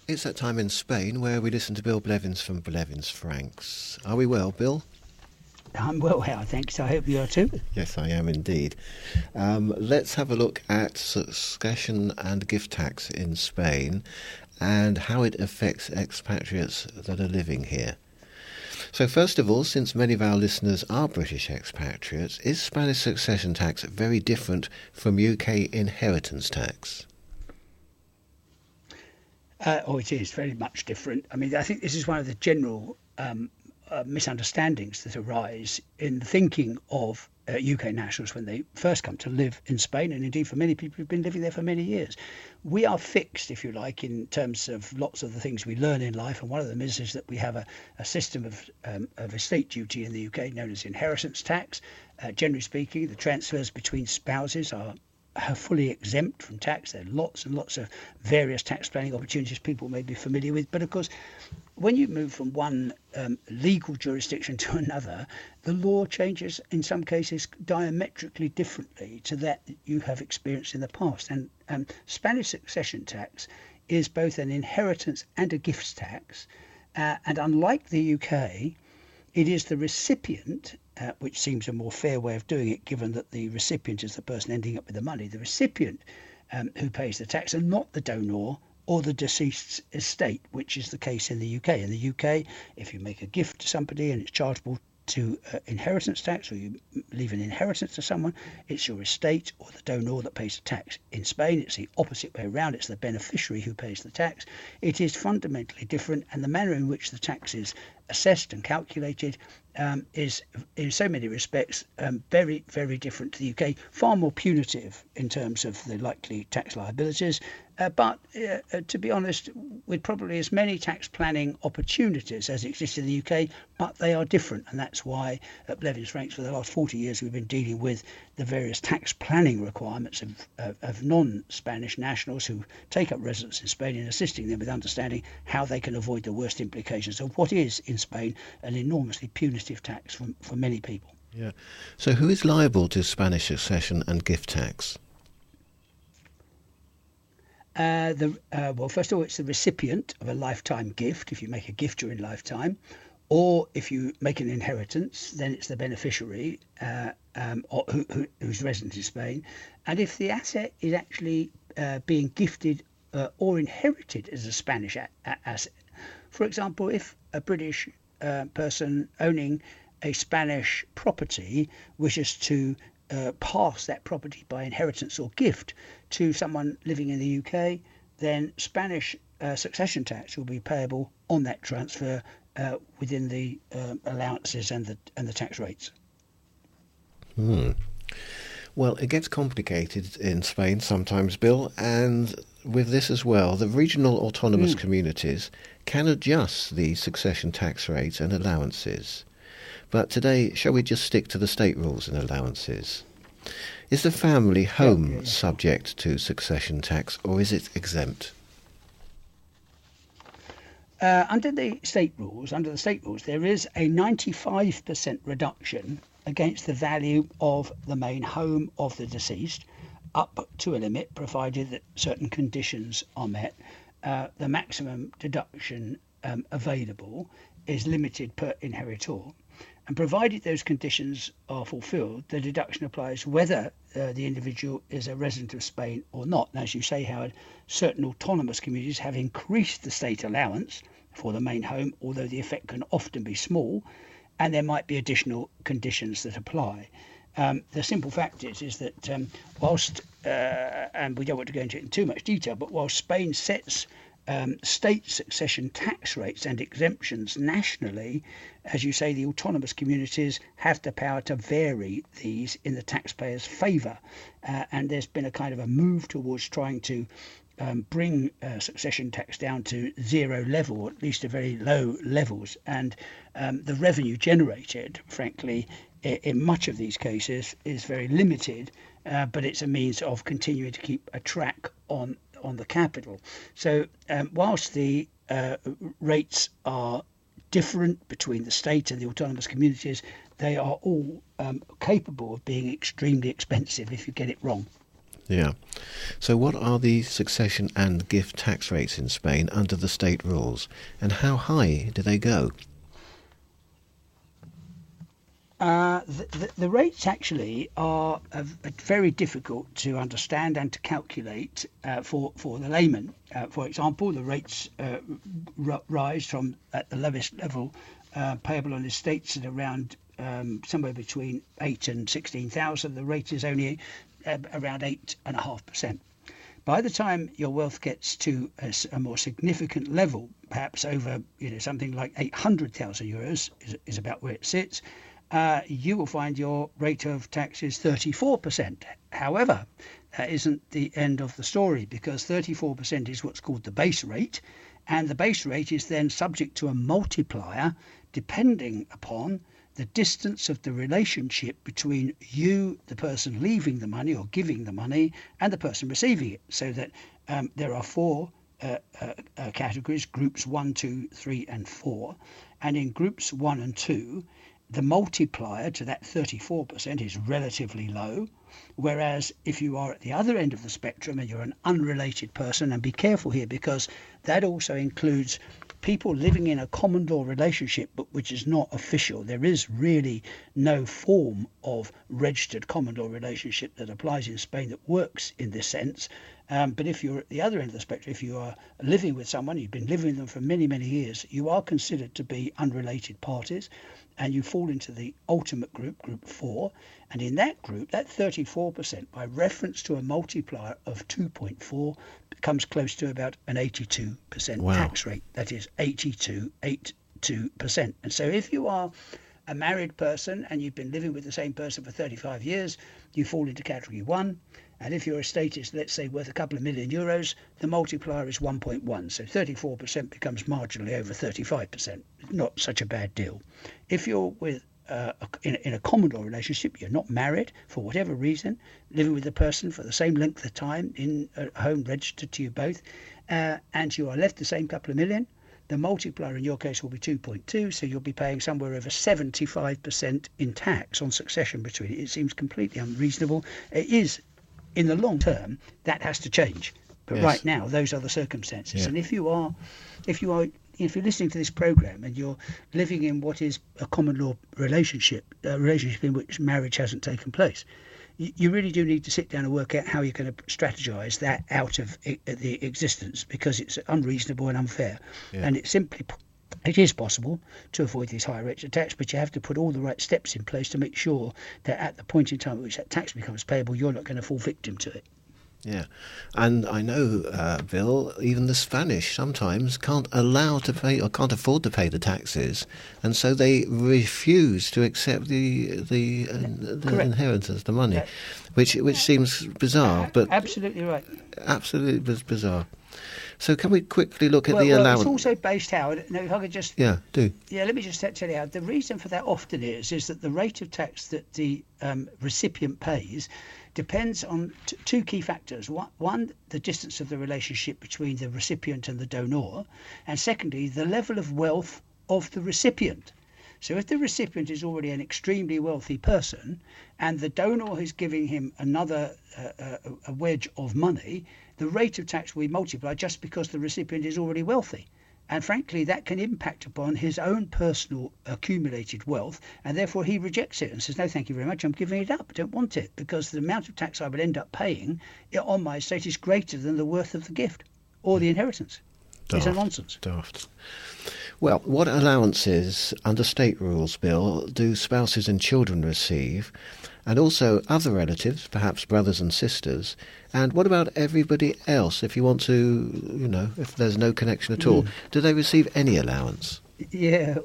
It's that time in Spain where we listen to Bill Blevins from Blevins Franks. Are we well, Bill? I'm well, Howard, thanks. I hope you are too. Yes, I am indeed. Let's have a look at succession and gift tax in Spain and how it affects expatriates that are living here. So first of all, since many of our listeners are British expatriates, is Spanish succession tax very different from UK inheritance tax? It is very much different. I mean, I think this is one of the general misunderstandings that arise in the thinking of UK nationals when they first come to live in Spain, and indeed for many people who've been living there for many years. We are fixed, if you like, in terms of lots of the things we learn in life, and one of them is that we have a system of estate duty in the UK known as inheritance tax. Generally speaking, the transfers between spouses are fully exempt from tax. There are lots and lots of various tax planning opportunities people may be familiar with, but of course when you move from one legal jurisdiction to another, the law changes in some cases diametrically differently to that you have experienced in the past. And Spanish succession tax is both an inheritance and a gifts tax, and unlike the UK, it is the recipient, which seems a more fair way of doing it, given that the recipient is the person ending up with the money, the recipient who pays the tax, and not the donor or the deceased's estate, which is the case in the UK. In the UK, if you make a gift to somebody and it's chargeable to inheritance tax, or you leave an inheritance to someone, it's your estate or the donor that pays the tax. In Spain, it's the opposite way around. It's the beneficiary who pays the tax. It is fundamentally different, and the manner in which the tax is assessed and calculated is in so many respects very, very different to the UK, far more punitive in terms of the likely tax liabilities, but to be honest, with probably as many tax planning opportunities as exist in the UK, but they are different, and that's why at Blevins Franks for the last 40 years we've been dealing with the various tax planning requirements of non-Spanish nationals who take up residence in Spain, and assisting them with understanding how they can avoid the worst implications of what is in Spain an enormously punitive tax for many people. Yeah. So who is liable to Spanish succession and gift tax? Well, first of all, it's the recipient of a lifetime gift, if you make a gift during lifetime, or if you make an inheritance, then it's the beneficiary who's resident in Spain. And if the asset is actually being gifted or inherited as a Spanish asset, for example, if a British person owning a Spanish property wishes to pass that property by inheritance or gift to someone living in the UK, then Spanish succession tax will be payable on that transfer within the allowances and the tax rates. Well, it gets complicated in Spain sometimes, Bill, and with this as well, the regional autonomous communities can adjust the succession tax rates and allowances. But today, shall we just stick to the state rules and allowances? Is the family home subject to succession tax, or is it exempt? Under the state rules, there is a 95% reduction against the value of the main home of the deceased, up to a limit, provided that certain conditions are met. The maximum deduction available is limited per inheritor, and provided those conditions are fulfilled, the deduction applies whether the individual is a resident of Spain or not. And as you say, Howard, certain autonomous communities have increased the state allowance for the main home, although the effect can often be small, and there might be additional conditions that apply. The simple fact is that whilst, and we don't want to go into it in too much detail, but while Spain sets state succession tax rates and exemptions nationally, as you say, the autonomous communities have the power to vary these in the taxpayer's favour. And there's been a kind of a move towards trying to bring succession tax down to zero level, or at least to very low levels. And the revenue generated, frankly, in much of these cases is very limited, but it's a means of continuing to keep a track on the capital. So whilst the rates are different between the state and the autonomous communities, they are all capable of being extremely expensive if you get it wrong. Yeah. So what are the succession and gift tax rates in Spain under the state rules, and how high do they go? The rates actually are very difficult to understand and to calculate for the layman. For example, the rates rise from at the lowest level payable on estates at around somewhere between 8 and 16,000. The rate is only around 8.5%. By the time your wealth gets to a more significant level, perhaps over something like 800,000 euros is about where it sits, you will find your rate of tax is 34%. However, that isn't the end of the story, because 34% is what's called the base rate, and the base rate is then subject to a multiplier depending upon the distance of the relationship between you, the person leaving the money or giving the money, and the person receiving it. So that there are four categories: groups 1, 2, 3, and 4. And in groups 1 and 2, the multiplier to that 34% is relatively low. Whereas if you are at the other end of the spectrum and you're an unrelated person, and be careful here because that also includes people living in a common law relationship but which is not official. There is really no form of registered common law relationship that applies in Spain that works in this sense. But if you're at the other end of the spectrum, if you are living with someone, you've been living with them for many, many years, you are considered to be unrelated parties, and you fall into the ultimate group, group 4. And in that group, that 34%, by reference to a multiplier of 2.4, comes close to about an 82% tax rate. That is 82%. And so if you are a married person and you've been living with the same person for 35 years, you fall into category 1. And if your estate is, let's say, worth a couple of million euros, the multiplier is 1.1. So 34% becomes marginally over 35%. Not such a bad deal. If you're with in a common law relationship, you're not married for whatever reason, living with a person for the same length of time in a home registered to you both, and you are left the same couple of million, the multiplier in your case will be 2.2, so you'll be paying somewhere over 75% in tax on succession between it. It seems completely unreasonable. It is, in the long term, that has to change. But right now, those are the circumstances. Yeah. And if you're listening to this program and you're living in what is a common law relationship in which marriage hasn't taken place, you really do need to sit down and work out how you're going to strategize that out of the existence, because it's unreasonable and unfair. Yeah. And it is possible to avoid these higher rates of tax, but you have to put all the right steps in place to make sure that at the point in time at which that tax becomes payable, you're not going to fall victim to it. Yeah, and I know, Bill, even the Spanish sometimes can't allow to pay or can't afford to pay the taxes, and so they refuse to accept the inheritance, the money, which seems bizarre. But absolutely right. Absolutely bizarre. So can we quickly look at the allowance? It's also based, Howard. No, if I could just... Yeah, do. Yeah, let me just tell you, Howard. The reason for that often is that the rate of tax that the recipient pays depends on two key factors. One, the distance of the relationship between the recipient and the donor, and secondly, the level of wealth of the recipient. So if the recipient is already an extremely wealthy person and the donor is giving him another a wedge of money, the rate of tax will be multiplied just because the recipient is already wealthy. And frankly, that can impact upon his own personal accumulated wealth, and therefore he rejects it and says, no, thank you very much, I'm giving it up, I don't want it, because the amount of tax I will end up paying on my estate is greater than the worth of the gift or the inheritance. It's a nonsense. Daft. Well, what allowances under state rules, Bill, do spouses and children receive, and also other relatives, perhaps brothers and sisters? And what about everybody else, if you want to, if there's no connection at all? Do they receive any allowance? Yeah.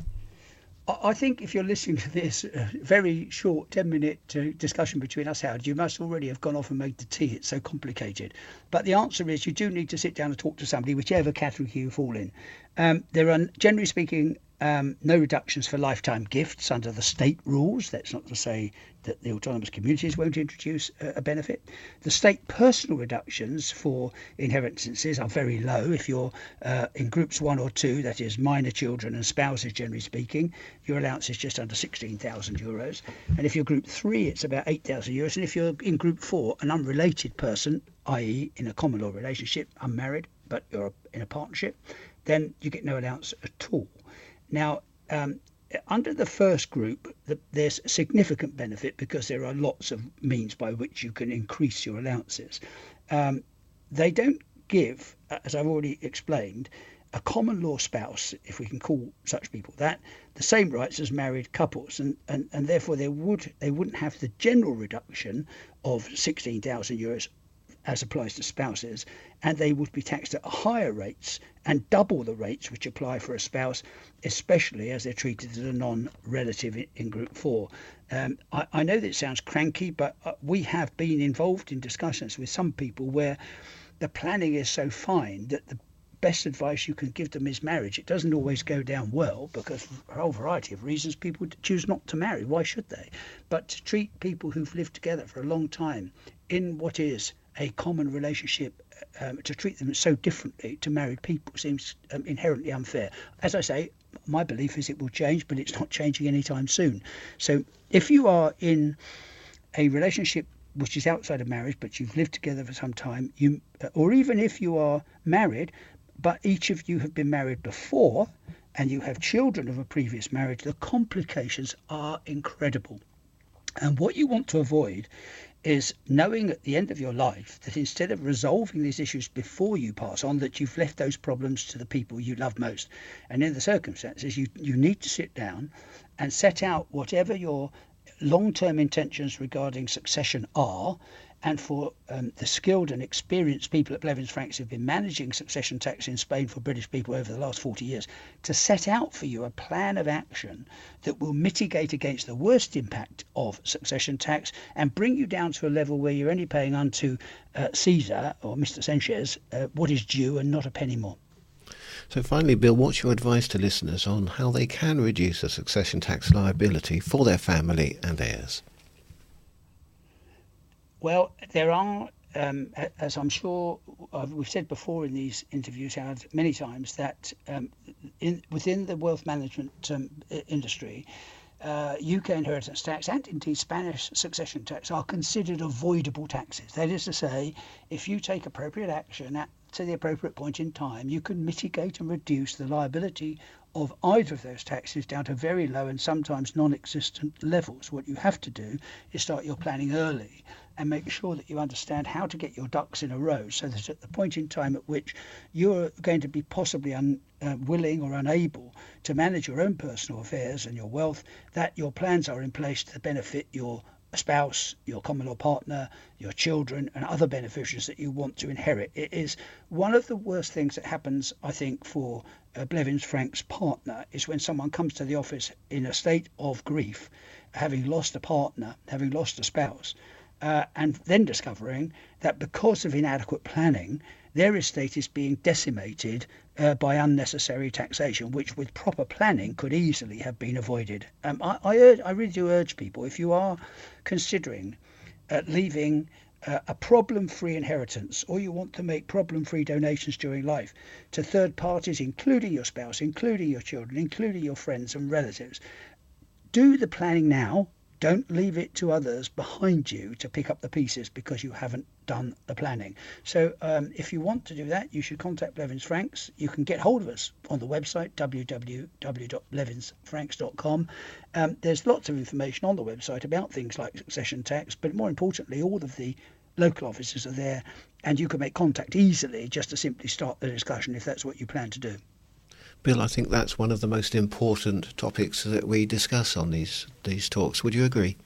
I think if you're listening to this very short 10-minute discussion between us, Howard, you must already have gone off and made the tea. It's so complicated. But the answer is you do need to sit down and talk to somebody, whichever category you fall in. There are, generally speaking, No reductions for lifetime gifts under the state rules. That's not to say that the autonomous communities won't introduce a benefit. The state personal reductions for inheritances are very low. If you're in groups 1 or 2, that is minor children and spouses generally speaking, your allowance is just under €16,000. And if you're group 3, it's about €8,000. And if you're in group 4, an unrelated person, i.e. in a common law relationship, unmarried, but you're in a partnership, then you get no allowance at all. Now, under the first group, there's significant benefit because there are lots of means by which you can increase your allowances. They don't give, as I've already explained, a common law spouse, if we can call such people that, the same rights as married couples, and therefore they wouldn't have the general reduction of €16,000 as applies to spouses, and they would be taxed at higher rates and double the rates which apply for a spouse, especially as they're treated as a non-relative in Group 4. I know that it sounds cranky, but we have been involved in discussions with some people where the planning is so fine that the best advice you can give them is marriage. It doesn't always go down well because for a whole variety of reasons people choose not to marry. Why should they? But to treat people who've lived together for a long time in what is a common relationship, to treat them so differently to married people seems inherently unfair. As I say, my belief is it will change, but it's not changing anytime soon. So if you are in a relationship which is outside of marriage, but you've lived together for some time, or even if you are married, but each of you have been married before and you have children of a previous marriage, the complications are incredible. And what you want to avoid is knowing at the end of your life that instead of resolving these issues before you pass on, that you've left those problems to the people you love most. And in the circumstances, you need to sit down and set out whatever your long-term intentions regarding succession are. And for the skilled and experienced people at Blevins Franks who've been managing succession tax in Spain for British people over the last 40 years, to set out for you a plan of action that will mitigate against the worst impact of succession tax and bring you down to a level where you're only paying unto Caesar or Mr. Sanchez what is due and not a penny more. So finally, Bill, what's your advice to listeners on how they can reduce the succession tax liability for their family and heirs? Well, there are, as I'm sure we've said before in these interviews, Howard, many times, that within the wealth management industry, UK inheritance tax and indeed Spanish succession tax are considered avoidable taxes. That is to say, if you take appropriate action to the appropriate point in time, you can mitigate and reduce the liability of either of those taxes down to very low and sometimes non-existent levels. What you have to do is start your planning early and make sure that you understand how to get your ducks in a row so that at the point in time at which you're going to be possibly unwilling or unable to manage your own personal affairs and your wealth, that your plans are in place to benefit your spouse, your common law partner, your children and other beneficiaries that you want to inherit. It is one of the worst things that happens, I think, for Blevins Frank's partner is when someone comes to the office in a state of grief, having lost a partner, having lost a spouse, and then discovering that because of inadequate planning, their estate is being decimated by unnecessary taxation, which with proper planning could easily have been avoided. I really do urge people, if you are considering leaving a problem-free inheritance, or you want to make problem-free donations during life to third parties, including your spouse, including your children, including your friends and relatives, do the planning now. Don't leave it to others behind you to pick up the pieces because you haven't done the planning. So if you want to do that, you should contact Blevins Franks. You can get hold of us on the website, www.blevinsfranks.com. There's lots of information on the website about things like succession tax, but more importantly, all of the local offices are there, and you can make contact easily just to simply start the discussion if that's what you plan to do. Bill, I think that's one of the most important topics that we discuss on these talks. Would you agree?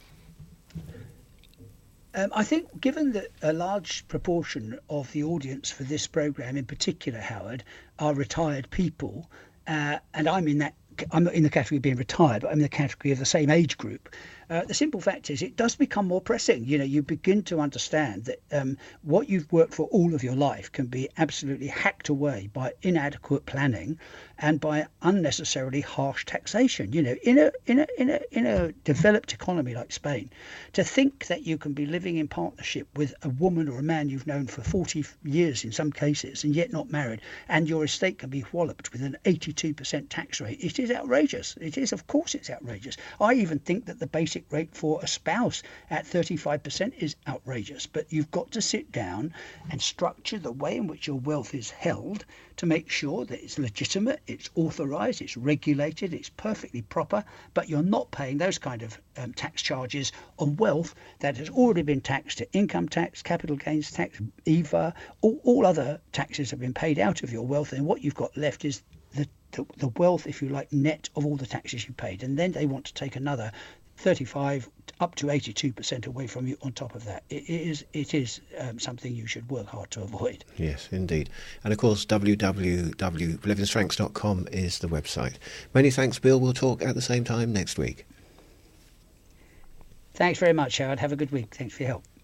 I think given that a large proportion of the audience for this programme in particular, Howard, are retired people, and I'm not in the category of being retired, but I'm in the category of the same age group, The simple fact is it does become more pressing. You begin to understand that what you've worked for all of your life can be absolutely hacked away by inadequate planning and by unnecessarily harsh taxation. In a developed economy like Spain, to think that you can be living in partnership with a woman or a man you've known for 40 years in some cases and yet not married, and your estate can be walloped with an 82% tax rate, it is outrageous. It is, of course it's outrageous. I even think that the basic rate for a spouse at 35% is outrageous. But you've got to sit down and structure the way in which your wealth is held to make sure that it's legitimate, it's authorised, it's regulated, it's perfectly proper, but you're not paying those kind of tax charges on wealth that has already been taxed to income tax, capital gains tax, IVA, all other taxes have been paid out of your wealth, and what you've got left is the wealth, if you like, net of all the taxes you paid. And then they want to take another 35 up to 82% away from you on top of that. It is something you should work hard to avoid. Yes, indeed. And of course, www.livingstrengths.com is the website. Many thanks, Bill. We'll talk at the same time next week. Thanks very much, Howard. Have a good week. Thanks for your help.